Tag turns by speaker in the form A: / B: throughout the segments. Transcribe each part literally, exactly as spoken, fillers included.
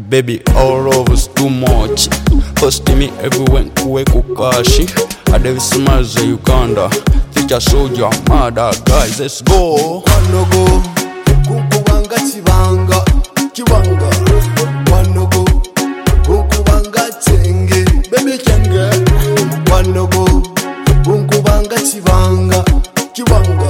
A: Baby, our love is too much. Post me everywhere, kuwe kukashi. Adevisi maze Uganda. Teacher, soldier, mother, guys, let's go.
B: Wanogo, kunkubanga chibanga, chibanga. Wanogo, kunkubanga chenge, baby chenge. Wanogo, kunkubanga chibanga, chibanga.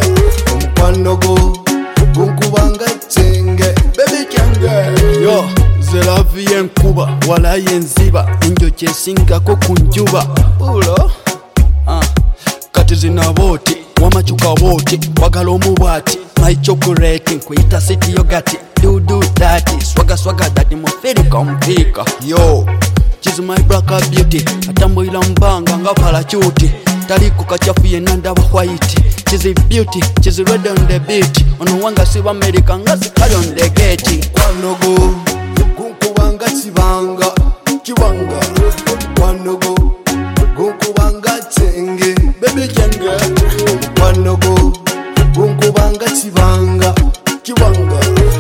B: Wanogo, kunkubanga chenge, baby chenge.
A: Yo, zelavi yenkuba, wala yenziba. Injo chesinga kukunjuba. Ulo, ah. Kati zina voti, wamachuka voti, wagala omubwati. My chocolate, nkwita city yogati. Do do that, swaga swaga that, mufirika mpika. Yo, chizu my braka beauty. Atambo ila mbanga, nga parachuti. Taliku kachafuye nanda wa white. Chizi beauty, chizi red on the beat. Ono wanga siwa America, nga sikali on the gate.
B: Wanogo, kunkubanga chibanga, chibanga. Wanogo, kunkubanga chenge, baby chenge. Wanogo, kunkubanga chibanga, chibanga.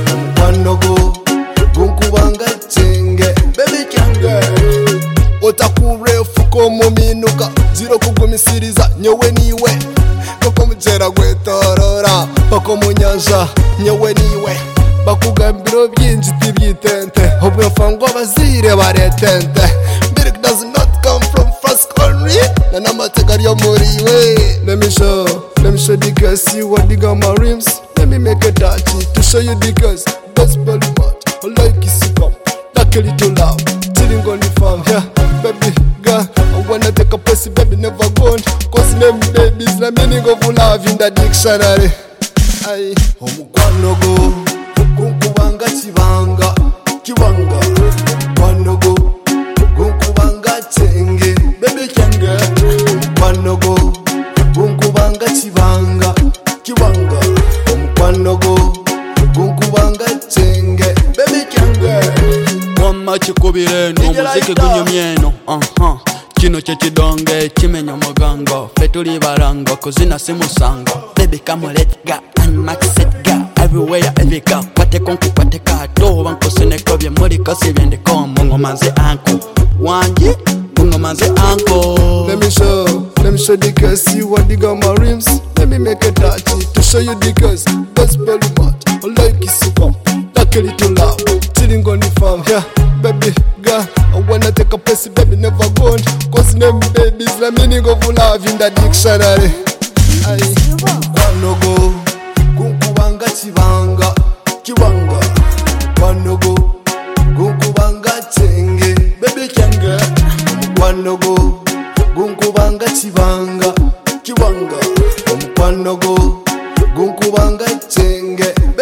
B: Wanogo, kunkubanga chenge, baby chenge. Otakurefu komo minuka, ziro kugumisiriza nyowe niwe. Koko mujera gwetorora, koko munyanja nyowe niwe. Bakugambiro byinshi tibyitente, obwefangwa bazire baretente. Milk does not come from first country, na namateka ryo muriwe. Let me show, let me show the girls see what they got my rims. Let me make a touchy to show you the girls. Best belly mat, I like it so come. Like a little love, chilling on the farm, yeah. Baby girl, I wanna take a pussy, baby never gone. Cause name babies, the meaning of love in the dictionary. Aye, omukwanogo, kunkubanga chibanga, chibanga. Wanogo, kunkubanga chenge, baby chenge. Wanogo, kunkubanga chibanga, chibanga. Wanogo, kunkubanga chenge, baby chenge.
A: Wama chikubire no muziki gunyumyeno. Aha, kino chechidonge chimenya muganga. Fetuli baranga kuzina simusanga. Baby come let's go and max it go. Everywhere every go. Kwate konku kwate kato wanko seneko bye muri kasi byende ko mungo manze anko. Wanji mungo manze anko.
B: Let me show, let me show the girls see what they got my rims. Let me make a touchy to show you the girls. Best belly mat, I like it so come. Like a little love, chilling on the farm, yeah. Baby girl, I wanna take a pussy, baby never gone. Cause name babies, the meaning of love in the dictionary. Aye, wanogo, kunkubanga chibanga, chibanga. Wanogo, kunkubanga chenge, baby chenge. Wanogo, kunkubanga chibanga, chibanga. Wanogo, kunkubanga chenge.